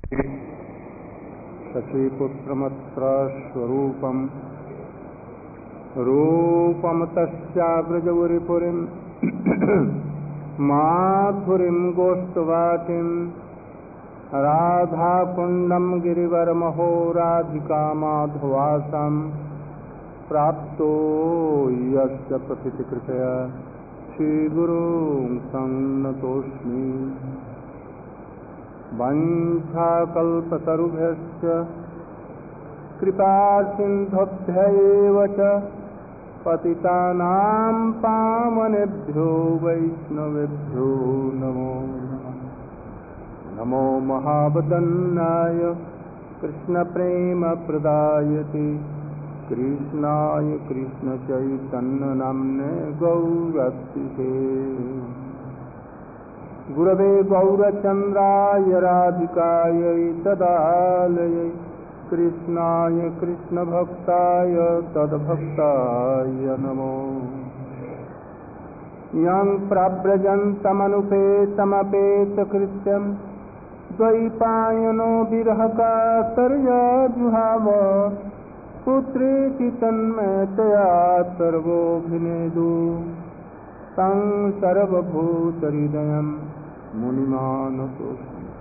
शचीपुत्रमत्र स्वरूपम् रूपं तस्याग्रजवरिपुरीं माधुरीं गोष्ठवाटीं राधाकुण्डं गिरिवरमहो राधिका माधवासं प्राप्तो यस्य प्रथितिकृतया श्रीगुरुं सन्नतोऽस्मि। वञ्चाकल्पतरुभ्यश्च कृपासिन्धुभ्यैव च पतितानां पावनेभ्यो वैष्णवेभ्यो नमो नमः। नमो महावदन्नाय कृष्णप्रेमप्रदायते कृष्णाय कृष्णचैतन्यनाम्ने गौरतिसे गुरवे गौरचन्द्राय राधिकायै तदालयै कृष्णाय कृष्णभक्ताय तद्भक्ताय नमो। यं प्रव्रजन्तमनुपेतमपेतकृत्यं द्वैपायनो विरहकातर्या जुहाव पुत्रेति तन्मयतया सर्वोऽभिनेदु तं सर्वभूतहृदयं मुनिमानतोऽस्मि।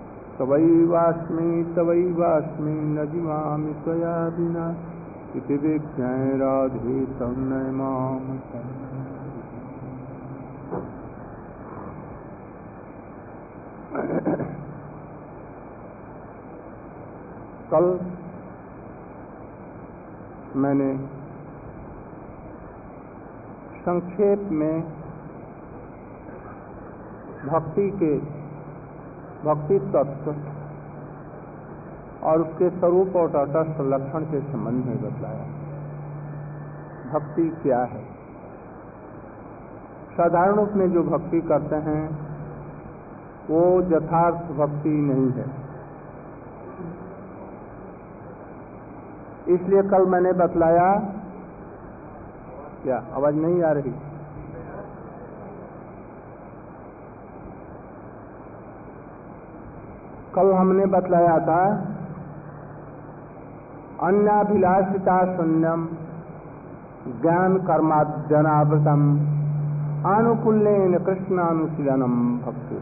तवैवास्मि न जीवामि त्वया विना इति विज्ञाय राधे तं नमाम। कल मैंने संक्षेप में भक्ति तत्व और उसके स्वरूप और तटस्थ लक्षण के संबंध में बतलाया। भक्ति क्या है? साधारण रूप में जो भक्ति करते हैं वो यथार्थ भक्ति नहीं है। इसलिए कल मैंने बतलाया, क्या आवाज नहीं आ रही? कल हमने बतलाया था अन्याभिलाषिता शून्यम ज्ञान कर्माद्यनावृतम आनुकूल्येन कृष्णानुशीलनम भक्ति।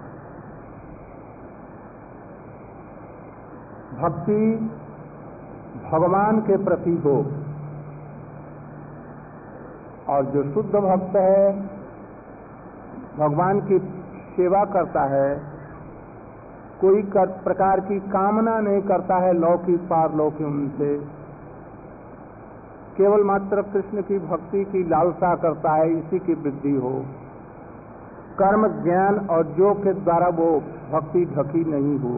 भक्ति भगवान के प्रति हो, और जो शुद्ध भक्त है भगवान की सेवा करता है, कोई प्रकार की कामना नहीं करता है लौकिक पारलौकिक उनसे, केवल मात्र कृष्ण की भक्ति की लालसा करता है, इसी की वृद्धि हो। कर्म ज्ञान और योग के द्वारा वो भक्ति ढकी नहीं हो,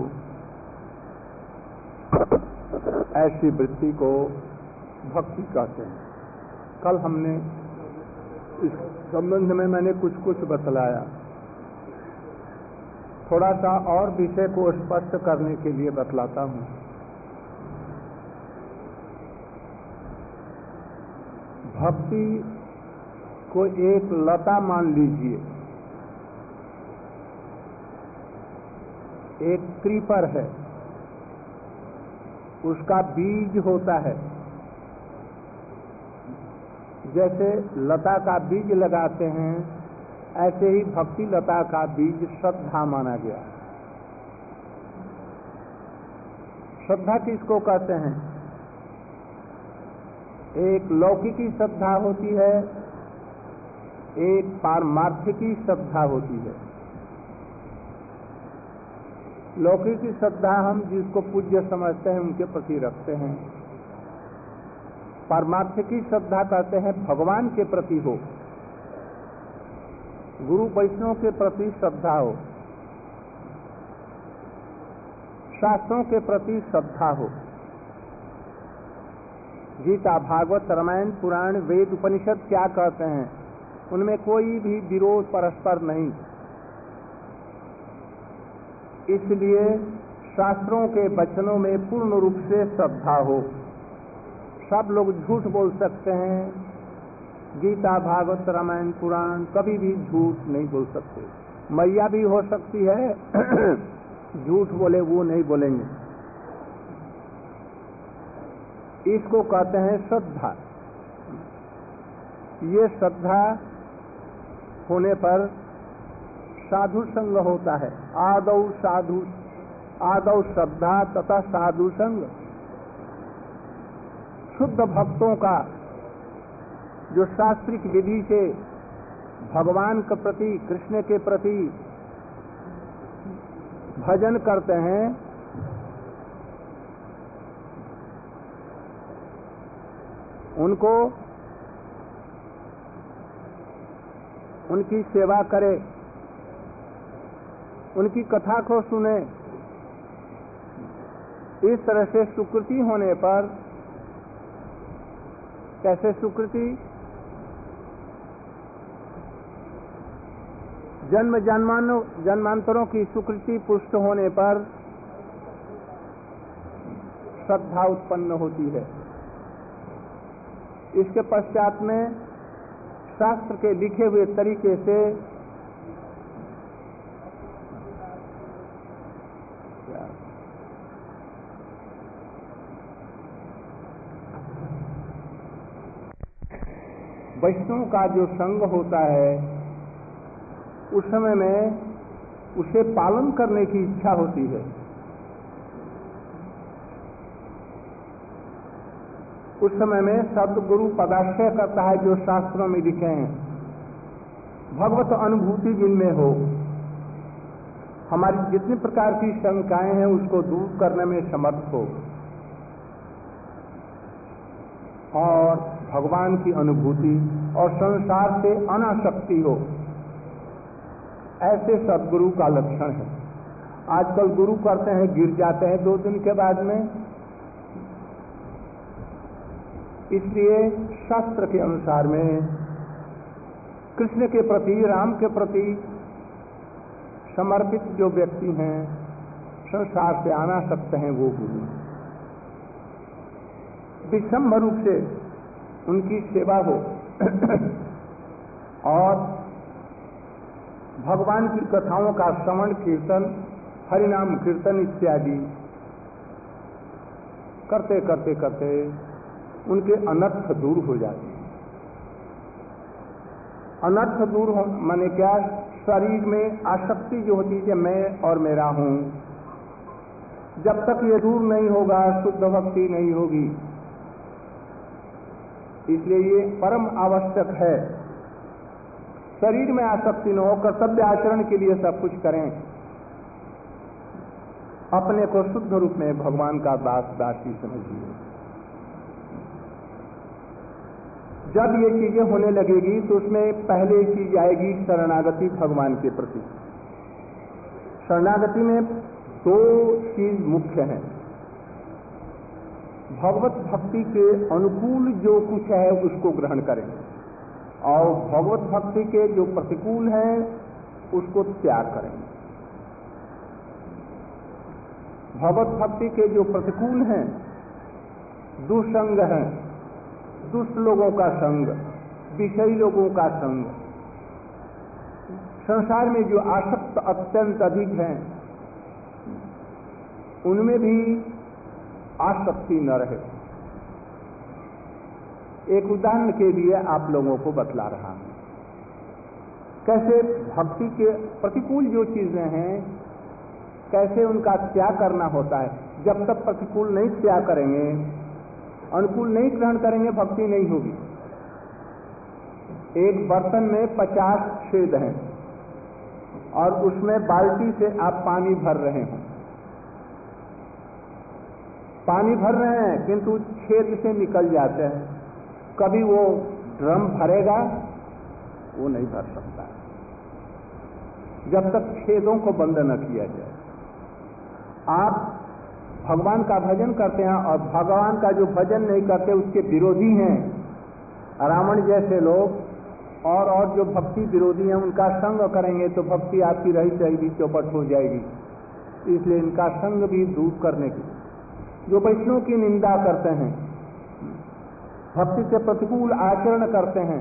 ऐसी वृत्ति को भक्ति कहते हैं। कल हमने इस संबंध में मैंने कुछ बतलाया। थोड़ा सा और विषय को स्पष्ट करने के लिए बतलाता हूँ। भक्ति को एक लता मान लीजिए, एक क्रीपर है, उसका बीज होता है। जैसे लता का बीज लगाते हैं, ऐसे ही भक्ति लता का बीज श्रद्धा माना गया। श्रद्धा किसको कहते हैं? एक लौकिकी श्रद्धा होती है, एक पारमार्थिकी श्रद्धा होती है। लौकिकी श्रद्धा हम जिसको पूज्य समझते हैं उनके प्रति रखते हैं। पारमार्थिकी श्रद्धा कहते हैं भगवान के प्रति हो, गुरु वैष्णव के प्रति श्रद्धा हो, शास्त्रों के प्रति श्रद्धा हो। गीता, भागवत, रामायण, पुराण, वेद, उपनिषद क्या कहते हैं, उनमें कोई भी विरोध परस्पर नहीं। इसलिए शास्त्रों के वचनों में पूर्ण रूप से श्रद्धा हो। सब लोग झूठ बोल सकते हैं, गीता, भागवत, रामायण, पुराण कभी भी झूठ नहीं बोल सकते। मैया भी हो सकती है झूठ बोले वो नहीं बोलेंगे। इसको कहते हैं श्रद्धा। ये श्रद्धा होने पर साधु संग होता है। आदौ श्रद्धा तथा साधु संग। शुद्ध भक्तों का जो शास्त्रिक विधि से भगवान के प्रति, कृष्ण के प्रति भजन करते हैं, उनको उनकी सेवा करे, उनकी कथा को सुने। इस तरह से सुकृति होने पर, कैसे सुकृति? जन्मांतरों की सुकृति पुष्ट होने पर श्रद्धा उत्पन्न होती है। इसके पश्चात में शास्त्र के लिखे हुए तरीके से वैष्णव का जो संग होता है, उस समय में उसे पालन करने की इच्छा होती है। उस समय में सद्गुरु पदाश्रय करता है, जो शास्त्रों में लिखे हैं। भगवत अनुभूति जिनमें हो, हमारी जितनी प्रकार की शंकाएं हैं उसको दूर करने में समर्थ हो और भगवान की अनुभूति और संसार से अनासक्ति हो, ऐसे सद्गुरु का लक्षण है। आजकल गुरु करते हैं, गिर जाते हैं 2 दिन के बाद में। इसलिए शास्त्र के अनुसार में कृष्ण के प्रति, राम के प्रति समर्पित जो व्यक्ति हैं, संसार से अनासक्त हैं, वो गुरु विषम रूप से उनकी सेवा हो और भगवान की कथाओं का श्रवण, कीर्तन, हरिनाम कीर्तन इत्यादि करते करते करते उनके अनर्थ दूर हो जाते हैं। अनर्थ दूर हो माने क्या? शरीर में आसक्ति जो होती है, मैं और मेरा हूं, जब तक ये दूर नहीं होगा शुद्ध भक्ति नहीं होगी। इसलिए ये परम आवश्यक है। शरीर में आसक्ति न हो, कर्तव्य आचरण के लिए सब कुछ करें, अपने को शुद्ध रूप में भगवान का दास दासी समझिए। जब ये चीजें होने लगेगी तो उसमें पहले चीज आएगी शरणागति भगवान के प्रति। शरणागति में 2 चीज मुख्य हैं। भगवत भक्ति के अनुकूल जो कुछ है उसको ग्रहण करें और भगवत भक्ति के जो प्रतिकूल है उसको त्याग करें। भगवत भक्ति के जो प्रतिकूल हैं, दुसंग हैं, दुष्ट लोगों का संग, विषयी लोगों का संग, संसार में जो आसक्त अत्यंत अधिक हैं, उनमें भी आसक्ति न रहे। एक उदाहरण के लिए आप लोगों को बतला रहा हूं, कैसे भक्ति के प्रतिकूल जो चीजें हैं, कैसे उनका त्याग करना होता है। जब तक प्रतिकूल नहीं त्याग करेंगे, अनुकूल नहीं ग्रहण करेंगे, भक्ति नहीं होगी। एक बर्तन में 50 छेद हैं और उसमें बाल्टी से आप पानी भर रहे हैं। पानी भर रहे हैं किंतु छेद से निकल जाते हैं। कभी वो ड्रम भरेगा? वो नहीं भर सकता जब तक छेदों को बंद न किया जाए। आप भगवान का भजन करते हैं और भगवान का जो भजन नहीं करते उसके विरोधी हैं, रावण जैसे लोग, और जो भक्ति विरोधी हैं, उनका संग करेंगे तो भक्ति आपकी रही रहेगी, चौपट हो जाएगी। इसलिए इनका संग भी दूर करने की, जो वैष्णव की निंदा करते हैं, भक्ति के प्रतिकूल आचरण करते हैं,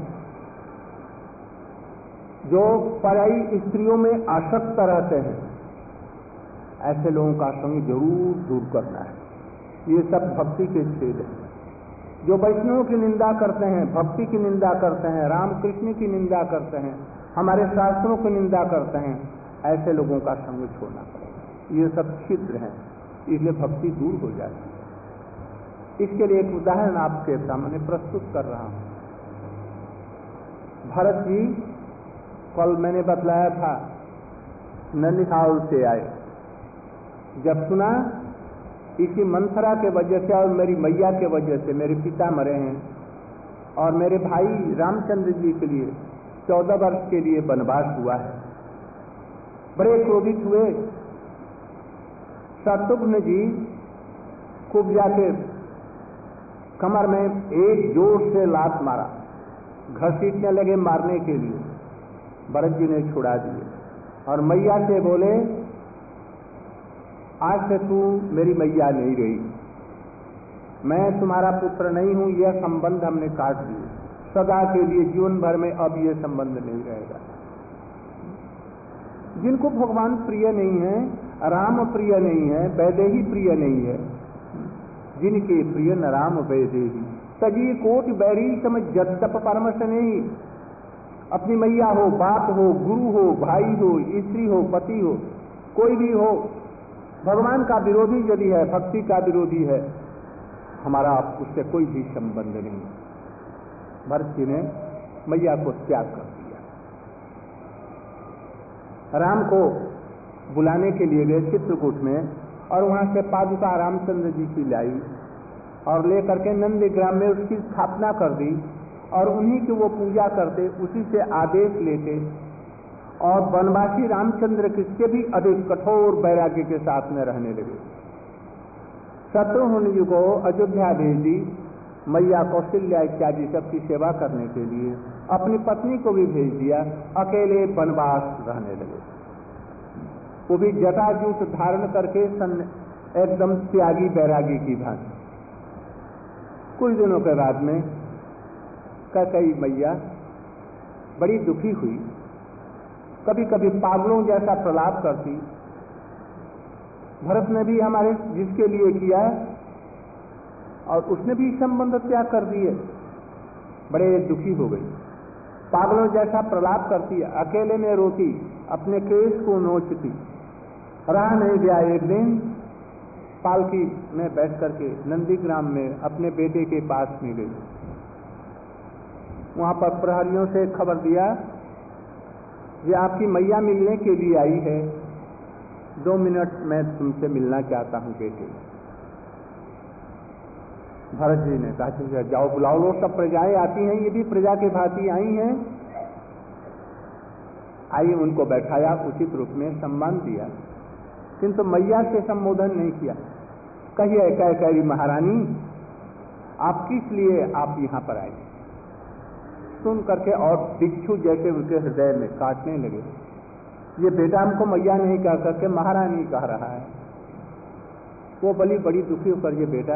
जो पराई स्त्रियों में आसक्त रहते हैं, ऐसे लोगों का संग जरूर दूर करना है। ये सब भक्ति के छेद हैं। जो वैष्णवों की निंदा करते हैं, भक्ति की निंदा करते हैं, रामकृष्ण की निंदा करते हैं, हमारे शास्त्रों की निंदा करते हैं, ऐसे लोगों का संग छोड़ना पड़ेगा। ये सब छिद्र हैं, इसलिए भक्ति दूर हो जाती है। इसके लिए एक उदाहरण आपके सामने प्रस्तुत कर रहा हूं। भरत जी कल मैंने बतलाया था ननिहाल से आए। जब सुना इसी मंथरा के वजह से और मेरी मैया के वजह से मेरे पिता मरे हैं और मेरे भाई रामचंद्र जी के लिए 14 वर्ष के लिए वनवास हुआ है, बड़े क्रोधित हुए। शत्रुघ्न जी खूब जाके कमर में एक जोर से लात मारा, घसीटने लगे मारने के लिए। भरत जी ने छुड़ा दिए और मैया से बोले, आज से तू मेरी मैया नहीं रही, मैं तुम्हारा पुत्र नहीं हूं, यह संबंध हमने काट दिए सदा के लिए, जीवन भर में अब यह संबंध नहीं रहेगा। जिनको भगवान प्रिय नहीं है, राम प्रिय नहीं है, वैदेही प्रिय नहीं है, जिनके प्रिय न राम वैदेही तजी कोट बैरी समझ जब तप परमश नहीं। अपनी मैया हो, बाप हो, गुरु हो, भाई हो, स्त्री हो, पति हो, कोई भी हो, भगवान का विरोधी यदि है, भक्ति का विरोधी है, हमारा उससे कोई भी संबंध नहीं। भरत जी ने मैया को त्याग कर दिया। राम को बुलाने के लिए गए चित्रकूट में और वहां से पादुका रामचंद्र जी की लाई और लेकर के नंदीग्राम में उसकी स्थापना कर दी और उन्हीं की वो पूजा करते, उसी से आदेश लेते और वनवासी रामचंद्र किसके भी अधिक कठोर वैराग्य के साथ में रहने लगे। शत्रुघ्न जी को अयोध्या भेज दी, मैया कौशल्या इत्यादि सबकी सेवा करने के लिए। अपनी पत्नी को भी भेज दिया, अकेले वनवास रहने लगे। वो भी जटाजूट धारण करके एकदम त्यागी बैरागी की भांति। कुछ दिनों के बाद में कैकेयी मैया बड़ी दुखी हुई, कभी कभी पागलों जैसा प्रलाप करती। भरत ने भी हमारे जिसके लिए किया और उसने भी संबंध त्याग कर दिए, बड़े दुखी हो गई, पागलों जैसा प्रलाप करती, अकेले में रोती, अपने केस को नोचती। रहा नहीं गया, एक दिन पालकी में बैठ करके नंदीग्राम में अपने बेटे के पास में गई। वहां पर प्रहरियों से खबर दिया ये आपकी मैया मिलने के लिए आई है, 2 मिनट मैं तुमसे मिलना चाहता हूं बेटे। भरत जी ने कहा जाओ बुलाओ लो, सब प्रजाएं आती हैं, ये भी प्रजा के भांति आई हैं। आइए, उनको बैठाया, उचित रूप में सम्मान दिया, किंतु मैया से संबोधन नहीं किया। कहिए कैकेयी महारानी आप किस लिए आप यहां पर आए? सुन करके और बिच्छू जैसे उनके हृदय में काटने लगे। ये बेटा हमको मैया नहीं कह करके महारानी कह रहा है। वो बड़ी दुखी होकर, ये बेटा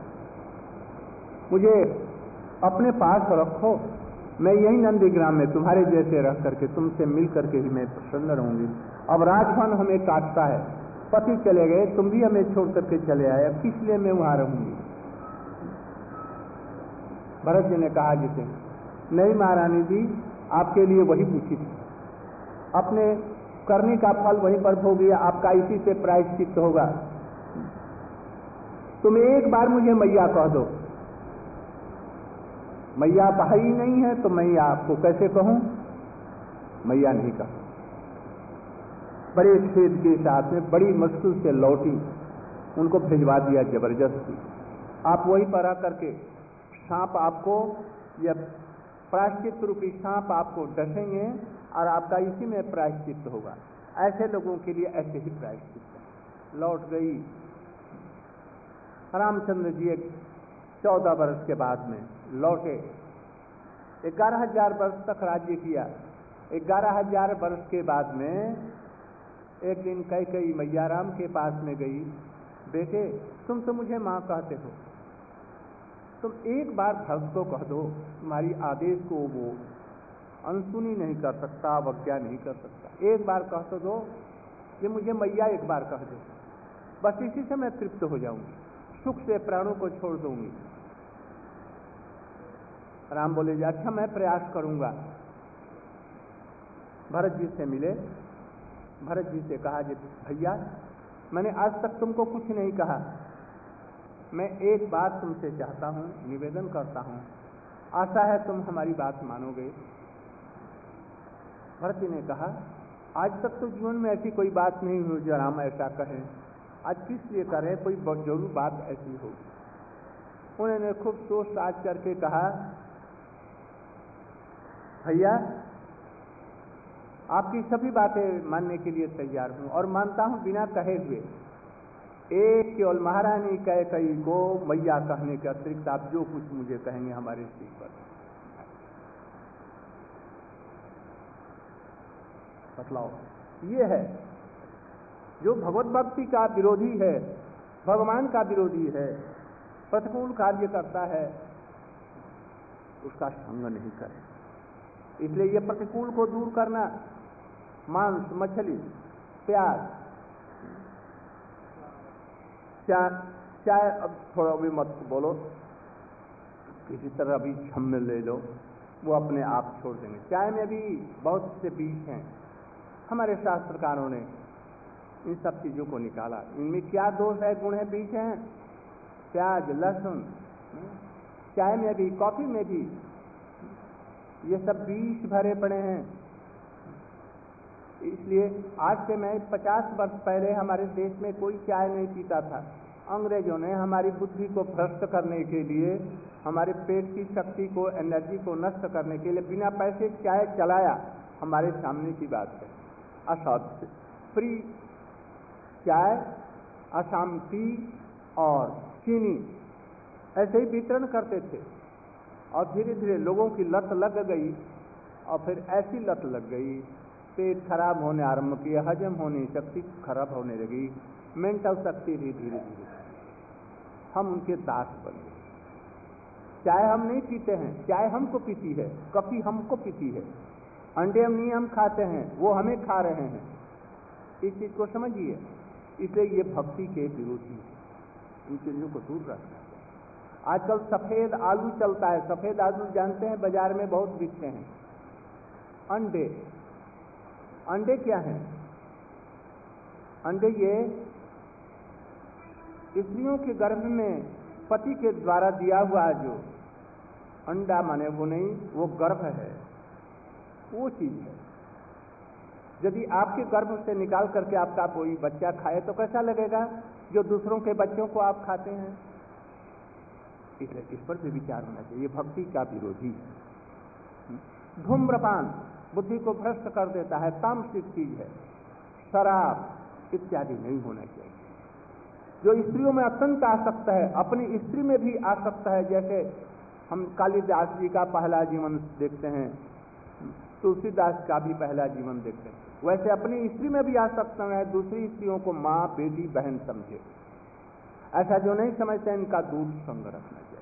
मुझे अपने पास रखो, मैं यही नंदीग्राम में तुम्हारे जैसे रह करके तुमसे मिल करके ही मैं प्रसन्न रहूंगी। अब राजभवन हमें काटता है, पति चले गए, तुम भी हमें छोड़ करके चले आए, अब किस लिए मैं वहां रहूंगी? भरत जी ने कहा जिसे, नहीं महारानी जी, आपके लिए वही उचित, अपने करने का फल वहीं पर भोगिए, आपका इसी से प्रायश्चित होगा। तुम एक बार मुझे मैया कह दो। मैया भाई नहीं है तो मैं आपको कैसे कहूं? मैया नहीं कहा। बड़े खेद के साथ में बड़ी मुश्किल से लौटी, उनको भिजवा दिया जबरदस्ती। आप वहीं पर आकर के सांप आपको या प्रायश्चित रूपी सांप आपको डसेंगे और आपका इसी में प्रायश्चित होगा। ऐसे लोगों के लिए ऐसे ही प्रायश्चित। लौट गई। रामचंद्र जी 14 वर्ष के बाद में लौटे। 11,000 वर्ष तक राज्य किया। 11,000 वर्ष के बाद में एक दिन कैकेयी मैया राम के पास में गई, बेटे तुम तो मुझे मां कहते हो, तुम एक बार भक्त को कह दो, तुम्हारी आदेश को वो अनसुनी नहीं कर सकता, अवज्ञा नहीं कर सकता, एक बार कह तो दो। ये मुझे मैया एक बार कह दे, बस इसी से मैं तृप्त हो जाऊंगी, सुख से प्राणों को छोड़ दूंगी। राम बोले जी अच्छा मैं प्रयास करूंगा। भरत जी से मिले, भरत जी से कहा जी भैया मैंने आज तक तुमको कुछ नहीं कहा, मैं एक बात तुमसे चाहता हूं, निवेदन करता हूं, आशा है तुम हमारी बात मानोगे। भरत जी ने कहा आज तक तो जीवन में ऐसी कोई बात नहीं हुई जो राम ऐसा कहें, आज किस लिए करें, कोई जरूर बात ऐसी होगी। उन्होंने खूब सोच साच करके कहा भैया आपकी सभी बातें मानने के लिए तैयार हूं और मानता हूं बिना कहे हुए। एक केवल महारानी कैकेयी को मैया कहने के अतिरिक्त आप जो कुछ मुझे कहेंगे हमारे सिर पर। बतलाओ, ये है जो भगवत भक्ति का विरोधी है, भगवान का विरोधी है, प्रतिकूल कार्य करता है, उसका संग नहीं करें। इसलिए ये प्रतिकूल को दूर करना, मांस, मछली, प्याज, चाय, अब थोड़ा भी मत बोलो, किसी तरह भी छम ले लो, वो अपने आप छोड़ देंगे। चाय में भी बहुत से बीज हैं, हमारे शास्त्रकारों ने इन सब चीजों को निकाला। इनमें क्या दोष है, गुण है, बीज हैं, प्याज, लहसुन, चाय में भी, कॉफी में भी, ये सब बीज भरे पड़े हैं। इसलिए आज से मैं 50 वर्ष पहले हमारे देश में कोई चाय नहीं पीता था। अंग्रेजों ने हमारी बुद्धि को भ्रष्ट करने के लिए, हमारे पेट की शक्ति को, एनर्जी को नष्ट करने के लिए बिना पैसे चाय चलाया, हमारे सामने की बात है। असत्य फ्री चाय, असम टी और चीनी ऐसे ही वितरण करते थे और धीरे धीरे लोगों की लत लग गई और फिर ऐसी लत लग गई, पेट खराब होने आरंभ किया, हजम होने शक्ति खराब होने लगी, मेंटल शक्ति भी धीरे धीरे, हम उनके दास बन गए। चाय हम नहीं पीते हैं, चाय हमको पीती है, कॉफी हमको पीती है, अंडे हम नहीं हम खाते हैं, वो हमें खा रहे हैं। इस चीज को समझिए। इसलिए ये भक्ति के विरोधी है, इन चीजों को दूर रखना है। आजकल सफेद आलू चलता है, सफेद आलू जानते हैं बाजार में बहुत बिकते हैं। अंडे, अंडे क्या हैं? अंडे ये स्त्रियों के गर्भ में पति के द्वारा दिया हुआ जो अंडा, माने वो नहीं, वो गर्भ है, वो चीज है। यदि आपके गर्भ से निकाल करके आपका कोई बच्चा खाए तो कैसा लगेगा, जो दूसरों के बच्चों को आप खाते हैं? इसलिए इस पर भी विचार होना चाहिए। भक्ति का विरोधी है। धूम्रपान बुद्धि को भ्रष्ट कर देता है, तामसिक चीज है। शराब इत्यादि नहीं होना चाहिए। जो स्त्रियों में अत्यंत आसक्त है, अपनी स्त्री में भी आसक्त है, जैसे हम कालिदास जी का पहला जीवन देखते हैं, तुलसीदास का भी पहला जीवन देखते हैं, वैसे अपनी स्त्री में भी आसक्त है, दूसरी स्त्रियों को माँ, बेटी, बहन समझे। ऐसा जो नहीं समझते इनका दूर संग रखना चाहिए।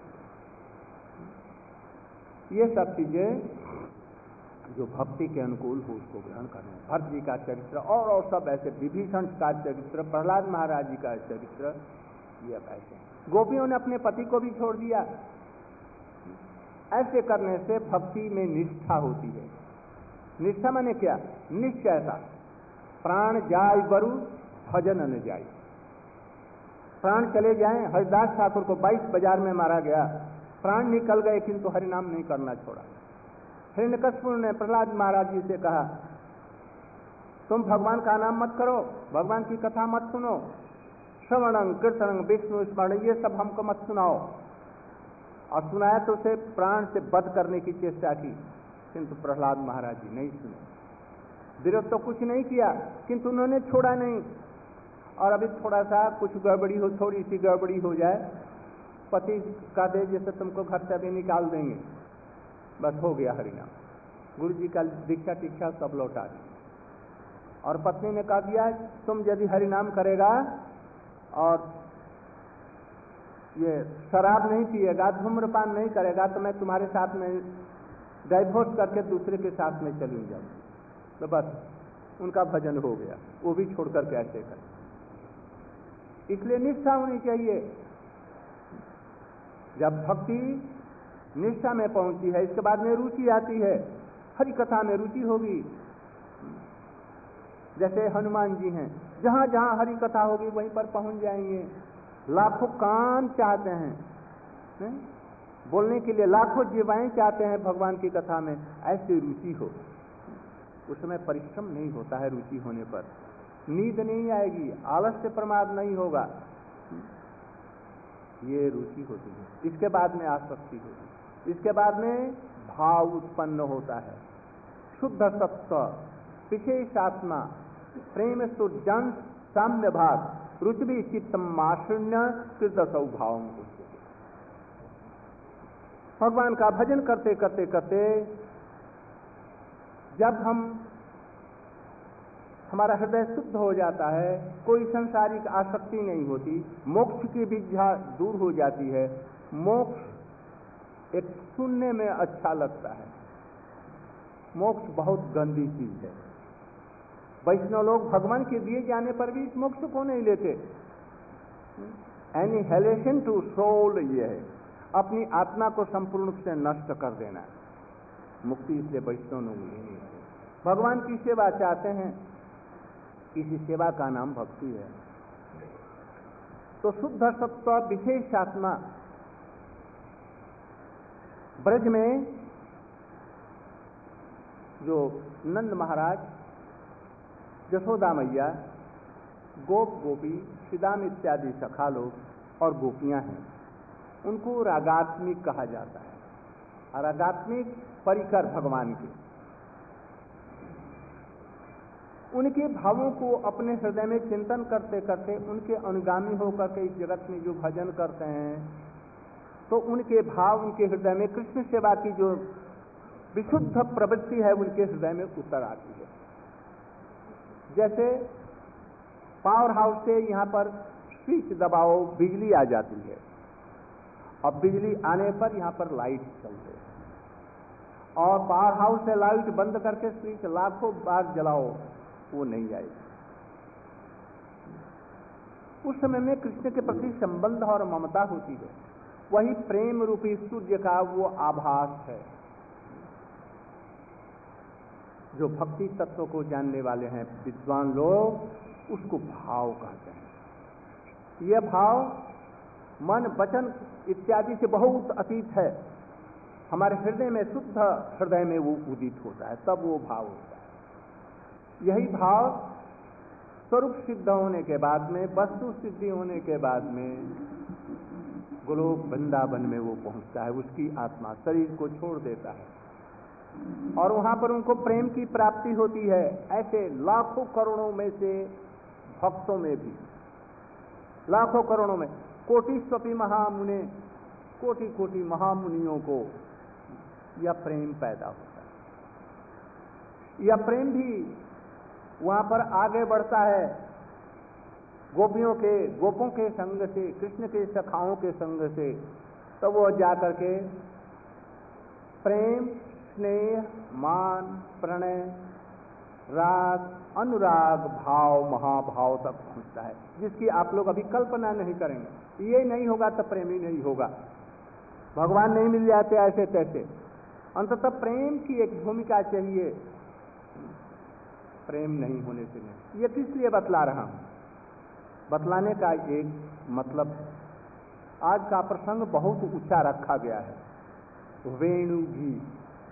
ये सब चीजें जो भक्ति के अनुकूल हो उसको ग्रहण करना है। भरत जी का चरित्र और सब ऐसे, विभीषण का चरित्र, प्रहलाद महाराज जी का चरित्र, ये अब ऐसे। गोपियों ने अपने पति को भी छोड़ दिया। ऐसे करने से भक्ति में निष्ठा होती है। निष्ठा माने क्या? निश्चयता। प्राण जाय बरु भजन न जाय। प्राण चले जाएं, हरिदास ठाकुर को 22 बाजार में मारा गया, प्राण निकल गए किंतु हरिनाम नहीं करना छोड़ा। हिरण्यकश्यप ने प्रहलाद महाराज जी से कहा, तुम भगवान का नाम मत करो, भगवान की कथा मत सुनो, श्रवणं कीर्तनं विष्णु स्मरण, ये सब हमको मत सुनाओ। और सुनाया तो उसे प्राण से वध करने की चेष्टा की, किंतु प्रहलाद महाराज जी नहीं सुने। विरोध तो कुछ नहीं किया, किंतु उन्होंने छोड़ा नहीं। और अभी थोड़ा सा कुछ गड़बड़ी हो, थोड़ी सी गड़बड़ी हो जाए, पति का दे जैसे तुमको घर से अभी निकाल देंगे, बस हो गया हरिनाम। गुरु जी का दीक्षा टीक्षा सब लौटा दी। और पत्नी ने कहा दिया, तुम यदि हरिनाम करेगा और ये शराब नहीं पिएगा, धूम्रपान नहीं करेगा, तो मैं तुम्हारे साथ में डाइवोर्स करके दूसरे के साथ में चली जाऊंगी। तो बस उनका भजन हो गया, वो भी छोड़कर कैसे करें। इसलिए निष्ठा होनी चाहिए। जब भक्ति निष्ठा में पहुंची है, इसके बाद में रुचि आती है, हरि कथा में रुचि होगी। जैसे हनुमान जी हैं, जहां जहां हरि कथा होगी वहीं पर पहुंच जाएंगे। लाखों कान चाहते हैं बोलने के लिए, लाखों जीवाएं चाहते हैं भगवान की कथा में, ऐसी रुचि हो। उसमें परिश्रम नहीं होता है। रुचि होने पर नींद नहीं आएगी, आलस्य प्रमाद नहीं होगा, ये रुचि होती है। इसके बाद में आसक्ति होती, इसके बाद में भाव उत्पन्न होता है। शुद्ध सत्व, विशेषात्मा, प्रेम सुजन साम्य भाग, रुचि चित्तमाशून्य कृत सौभाव। भगवान का भजन करते करते करते जब हमारा हृदय शुद्ध हो जाता है, कोई संसारिक आसक्ति नहीं होती, मोक्ष की विद्या दूर हो जाती है। मोक्ष एक सुनने में अच्छा लगता है, मोक्ष बहुत गंदी चीज है। वैष्णव लोग भगवान के दिए जाने पर भी इस मोक्ष को नहीं लेते। एनिहिलेशन टू सोल, ये है अपनी आत्मा को संपूर्ण रूप से नष्ट कर देना। मुक्ति इसलिए वैष्णव लोग नहीं है। भगवान की सेवा चाहते हैं, इसी सेवा का नाम भक्ति है। तो शुद्ध सत्व विशेष आत्मा, ब्रज में जो नंद महाराज, यशोदा मैया, गोप गोपी, श्रीदाम इत्यादि सखा लोग और गोपियां हैं, उनको रागात्मिक कहा जाता है। रागात्मिक परिकर भगवान के, उनके भावों को अपने हृदय में चिंतन करते करते, उनके अनुगामी होकर के इस जगत में जो भजन करते हैं, तो उनके भाव उनके हृदय में कृष्ण सेवा की जो विशुद्ध प्रवृत्ति है उनके हृदय में उतर आती है। जैसे पावर हाउस से यहाँ पर स्विच दबाओ, बिजली आ जाती है। अब बिजली आने पर यहाँ पर लाइट चलते है, और पावर हाउस से लाइट बंद करके स्विच लाखों बार जलाओ, वो नहीं आएगी। उस समय में कृष्ण के प्रति संबंध और ममता होती है, वही प्रेम रूपी सूर्य का वो आभास है। जो भक्ति तत्व को जानने वाले हैं विद्वान लोग, उसको भाव कहते हैं। यह भाव मन वचन इत्यादि से बहुत अतीत है। हमारे हृदय में, शुद्ध हृदय में वो उदित होता है, तब वो भाव होता है। यही भाव स्वरूप सिद्ध होने के बाद में, वस्तु सिद्धि होने के बाद में गोलोक वृंदावन में वो पहुंचता है। उसकी आत्मा शरीर को छोड़ देता है और वहां पर उनको प्रेम की प्राप्ति होती है। ऐसे लाखों करोड़ों में से भक्तों में भी, लाखों करोड़ों में, कोटि स्वपि महामुने, कोटि कोटि महामुनियों को यह प्रेम पैदा होता है। यह प्रेम भी वहां पर आगे बढ़ता है गोपियों के, गोपों के संग से, कृष्ण के सखाओं के संग से। तो वो जाकर के प्रेम, स्नेह, मान, प्रणय, राग, अनुराग, भाव, महाभाव तक पहुंचता है, जिसकी आप लोग अभी कल्पना नहीं करेंगे। ये नहीं होगा तो प्रेम ही नहीं होगा। भगवान नहीं मिल जाते ऐसे तैसे। अंततः प्रेम की एक भूमिका चाहिए, प्रेम नहीं होने से नहीं। ये किस लिए बतला रहा हूं? बतलाने का एक मतलब, आज का प्रसंग बहुत ऊंचा रखा गया है, वेणु गीत।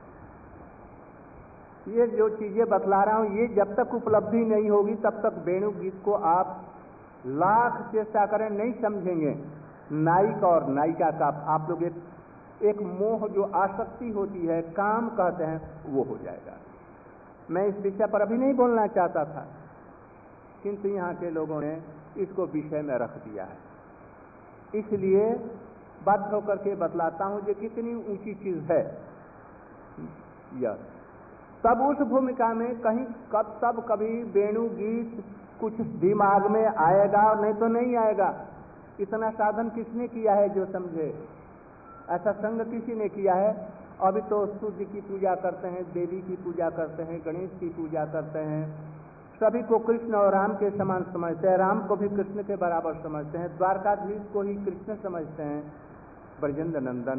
ये जो चीजें बतला रहा हूं, ये जब तक उपलब्धि नहीं होगी तब तक वेणु गीत को आप लाख चेष्टा करें नहीं समझेंगे। नायक और नायिका का आप लोग एक मोह, जो आसक्ति होती है, काम कहते हैं, वो हो जाएगा। मैं इस विषय पर अभी नहीं बोलना चाहता था, किंतु यहाँ के लोगों ने इसको विषय में रख दिया है, इसलिए बाध्य होकर के बतलाता हूं। ये कितनी ऊंची चीज है यह। तब उस भूमिका में कहीं तब कभी वेणु गीत कुछ दिमाग में आएगा, नहीं तो नहीं आएगा। इतना साधन किसने किया है जो समझे? ऐसा संग किसी ने किया है? अभी तो सूर्य की पूजा करते हैं, देवी की पूजा करते हैं, गणेश की पूजा करते हैं, सभी को कृष्ण और राम के समान समझते हैं, राम को भी कृष्ण के बराबर समझते हैं, द्वारकाधीश को ही कृष्ण समझते हैं, ब्रजेंद्र नंदन।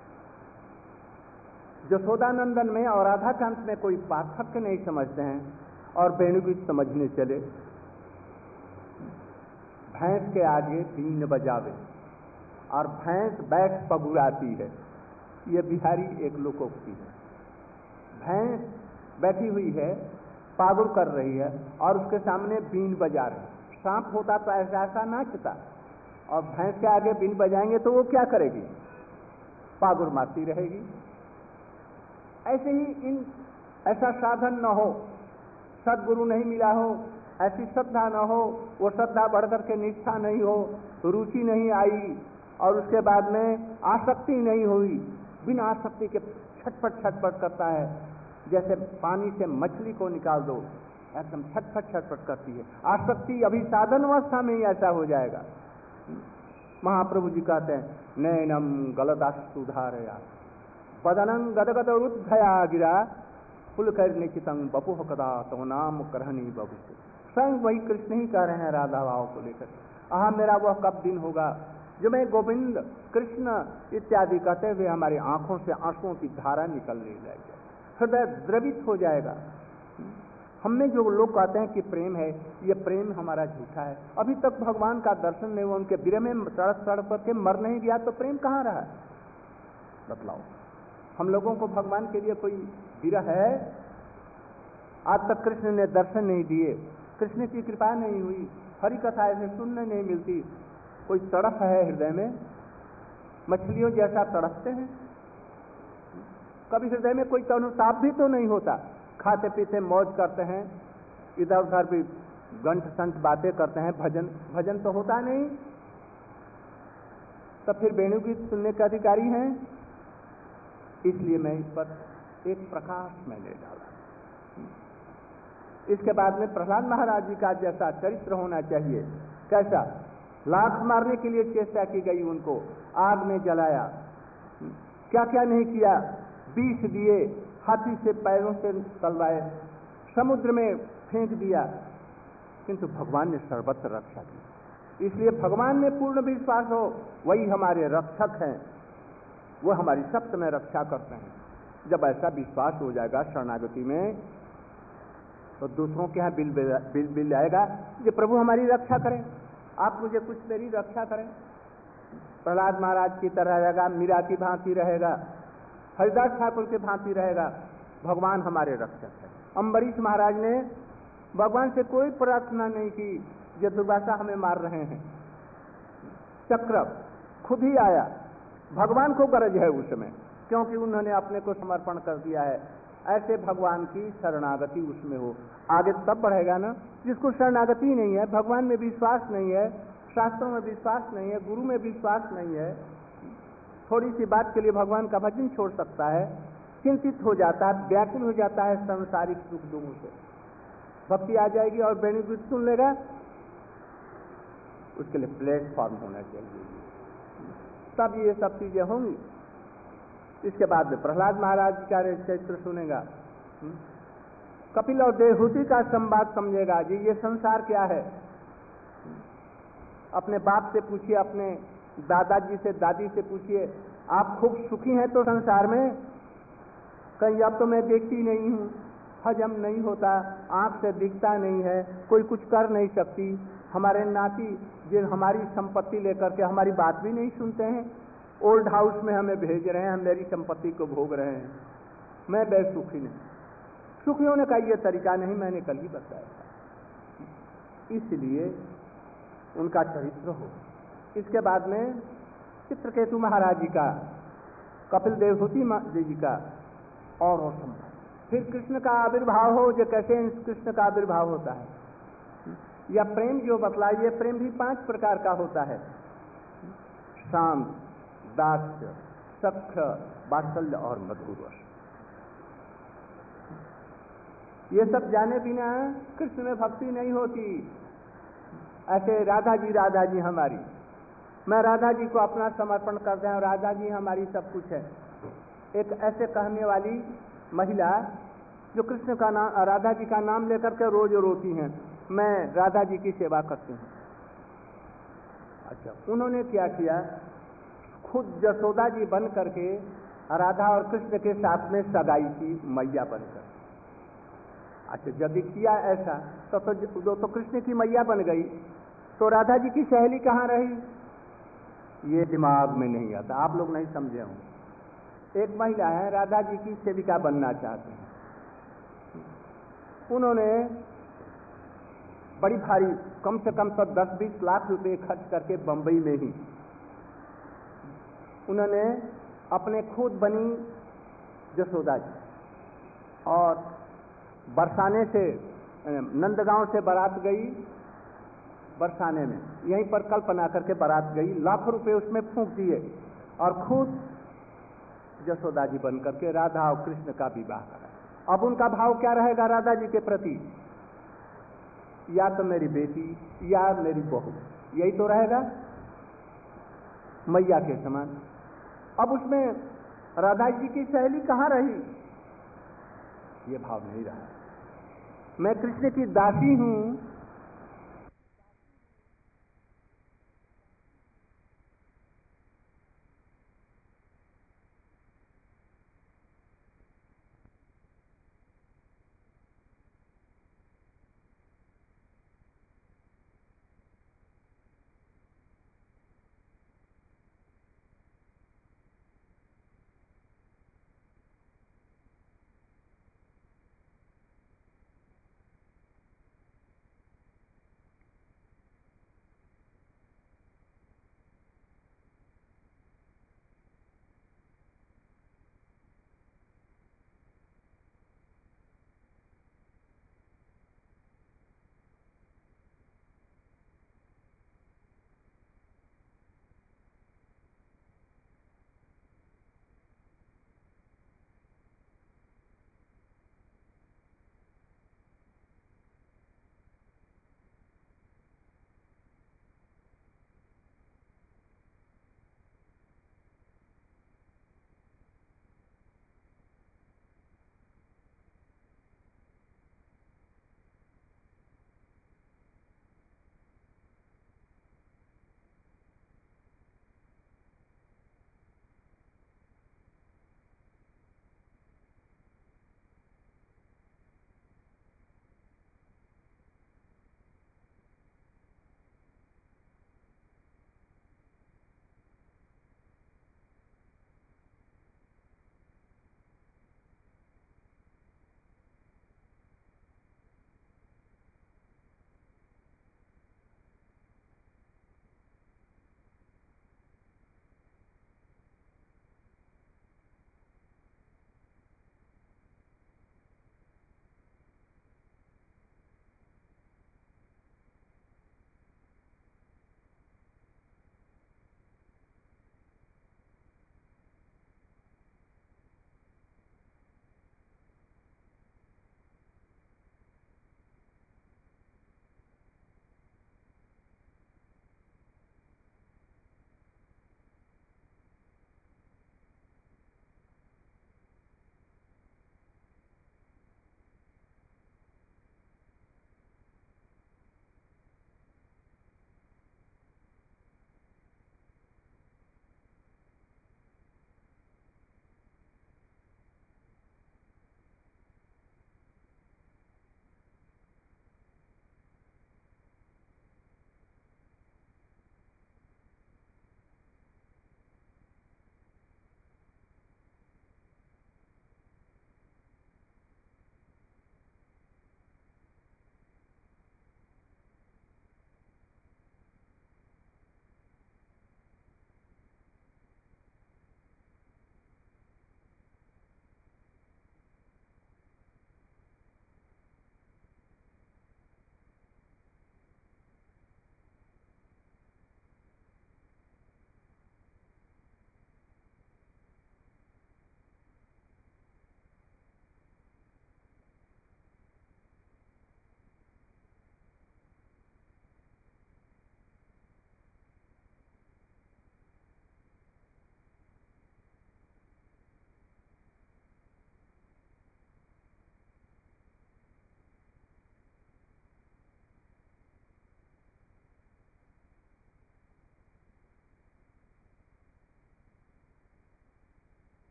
यशोदा नंदन में और राधा कांत में कोई पार्थक्य नहीं समझते हैं, और वेणुगीत समझने चले। भैंस के आगे बीन बजावे और भैंस बैठ पगुराती है, ये बिहारी एक लोकोक्ति है। भैंस बैठी हुई है, पागुर कर रही है, और उसके सामने बीन बजा रही। सांप होता तो ऐसा नाचता, और भैंस के आगे बीन बजाएंगे तो वो क्या करेगी? पागुर मारती रहेगी। ऐसे ही ऐसा साधन न हो, सद्गुरु नहीं मिला हो, ऐसी श्रद्धा न हो, वो श्रद्धा बढ़कर के निष्ठा नहीं हो, रुचि नहीं आई, और उसके बाद में आसक्ति नहीं हुई, बिना आसक्ति के छटपट छटपट करता है, जैसे पानी से मछली को निकाल दो, एकदम छटपट छटपट करती है। आसक्ति अभी साधन अवस्था में ही ऐसा हो जाएगा। महाप्रभु जी कहते हैं नैनम गलदास्तुधारया बदनं गदगद उद्घया गिरा पुलकर निचितं बपुह कदा तो नाम करहनी बबू। स्वयं वही कृष्ण ही कह रहे हैं राधा भाव को लेकर, आह मेरा वह कब दिन होगा जो मैं गोविंद कृष्ण इत्यादि कहते हुए हमारी आंखों से आंसुओं की धारा निकलने लगेगी, हृदय द्रवित हो जाएगा। हमें जो लोग कहते हैं कि प्रेम है, ये प्रेम हमारा झूठा है। अभी तक भगवान का दर्शन नहीं हुआ, उनके विरह में सड़क सड़क पर के मर नहीं गया तो प्रेम कहाँ रहा? बतलाओ। हम लोगों को भगवान के लिए कोई विरह है? आज तक कृष्ण ने दर्शन नहीं दिए, कृष्ण की कृपा नहीं हुई, हरि कथा ऐसे सुनने नहीं मिलती, कोई तड़प है हृदय में? मछलियों जैसा तड़पते हैं? कभी हृदय में कोई अनुताप भी तो नहीं होता। खाते पीते मौज करते हैं, इधर उधर भी गंठ संठ बातें करते हैं, भजन भजन तो होता नहीं। तो फिर वेणुगीत सुनने के अधिकारी हैं। इसलिए मैं इस पर एक प्रकाश मैंने डाला। इसके बाद में प्रहलाद महाराज जी का जैसा चरित्र होना चाहिए, कैसा? लाख मारने के लिए चेष्टा की गई, उनको आग में जलाया, क्या क्या नहीं किया, विष दिए, हाथी से पैरों से तलवाए, समुद्र में फेंक दिया, किंतु भगवान ने सर्वत्र रक्षा की। इसलिए भगवान में पूर्ण विश्वास हो, वही हमारे रक्षक हैं, वो हमारी सप्त में रक्षा करते हैं। जब ऐसा विश्वास हो जाएगा शरणागति में, तो दूसरों के यहाँ बिल आएगा कि प्रभु हमारी रक्षा करें, आप मुझे कुछ मेरी रक्षा करें। प्रहलाद महाराज की तरह रहेगा, मीरा की भांति रहेगा, हरिदास ठाकुर की भांति रहेगा, भगवान हमारे रक्षक है। अम्बरीश महाराज ने भगवान से कोई प्रार्थना नहीं की, जो दुर्वासा हमें मार रहे हैं, चक्र खुद ही आया, भगवान को गरज है उसमें, क्योंकि उन्होंने अपने को समर्पण कर दिया है। ऐसे भगवान की शरणागति उसमें हो, आगे तब बढ़ेगा ना। जिसको शरणागति नहीं है, भगवान में विश्वास नहीं है, शास्त्रों में विश्वास नहीं है, गुरु में विश्वास नहीं है, थोड़ी सी बात के लिए भगवान का भजन छोड़ सकता है, चिंतित हो जाता है, व्याकुल हो जाता है सांसारिक सुख दुखों से। भक्ति आ जाएगी और बेनिफिट सुन लेगा, उसके लिए प्लेटफॉर्म होना चाहिए, तब ये सब चीजें होंगी। इसके बाद में प्रहलाद महाराज का चरित्र सुनेगा, कपिल और देवहूति का संवाद समझेगा। जी ये संसार क्या है? अपने बाप से पूछिए, अपने दादाजी से, दादी से पूछिए, आप खूब सुखी हैं तो संसार में? कहीं अब तो मैं देखती नहीं हूँ, हजम नहीं होता, आंख से दिखता नहीं है, कोई कुछ कर नहीं सकती, हमारे नाती जो हमारी संपत्ति लेकर के हमारी बात भी नहीं सुनते हैं, ओल्ड हाउस में हमें भेज रहे हैं, हम मेरी संपत्ति को भोग रहे हैं, मैं बेसुखी नहीं। सुखी होने का ये तरीका नहीं, मैंने कल ही बताया था। इसलिए उनका चरित्र हो। इसके बाद में चित्रकेतु महाराज जी का, कपिल देवहूति जी का और संभव, फिर कृष्ण का आविर्भाव हो, जो कैसे कृष्ण का आविर्भाव होता है, या प्रेम जो बतलाइए, प्रेम भी 5 प्रकार का होता है, शांत, दास्य, सख्य, वात्सल्य और मधुर रस। ये सब जाने बिना कृष्ण में भक्ति नहीं होती। ऐसे राधा जी हमारी, मैं राधा जी को अपना समर्पण करते हैं, राधा जी हमारी सब कुछ है। एक ऐसे कहने वाली महिला जो कृष्ण का नाम, राधा जी का नाम लेकर के रोज रोती हैं, मैं राधा जी की सेवा करती हूँ। अच्छा, उन्होंने क्या किया, खुद जसोदा जी बन करके राधा और कृष्ण के साथ में सगाई की मैया बनकर। अच्छा, जब किया ऐसा तो कृष्ण की मैया बन गई, तो राधा जी की सहेली कहाँ रही? ये दिमाग में नहीं आता, आप लोग नहीं समझे होंगे। एक महिला है, राधा जी की सेविका बनना चाहते हैं, उन्होंने बड़ी भारी कम से कम तो 10-20 लाख रुपए खर्च करके बंबई में ही उन्होंने अपने खुद बनी जसोदा जी, और बरसाने से, नंदगांव से बारात गई, बरसाने में यहीं पर कल्पना करके बारात गई, लाखों रुपए उसमें फूंक दिए और खुद जसोदा जी बन करके राधा और कृष्ण का विवाह करा। अब उनका भाव क्या रहेगा राधा जी के प्रति? या तो मेरी बेटी या मेरी बहू, यही तो रहेगा, मैया के समान। अब उसमें राधा जी की सहेली कहाँ रही? ये भाव नहीं रहा। मैं कृष्ण की दासी हूं,